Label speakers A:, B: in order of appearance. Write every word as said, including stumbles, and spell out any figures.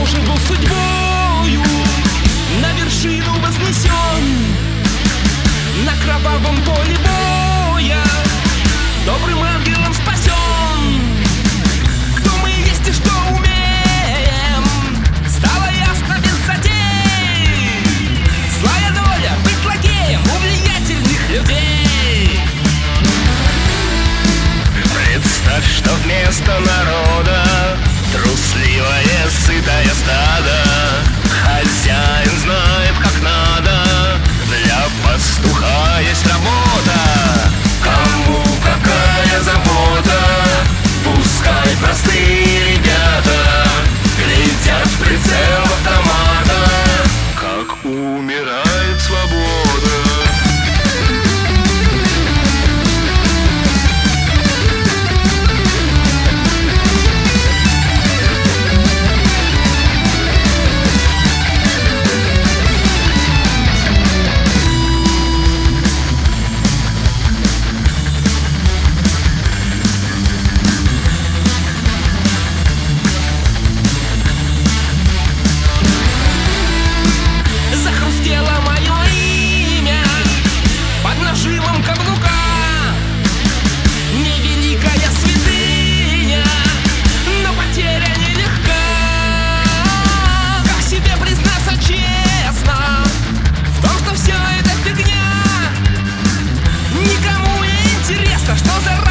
A: же был судьбою на вершину вознесен, на кровавом поле боя добрым ангелом спасен. Кто мы есть и что умеем, стало ясно без затей. Злая доля быть злодеем у влиятельных людей.
B: Представь, что вместо народа трусливое, сытое стадо. Хозяин знает, как надо, для пастуха есть работа. Кому какая забота, пускай простые ребята глядят в прицел автомата, как умирает свобода.
A: Что за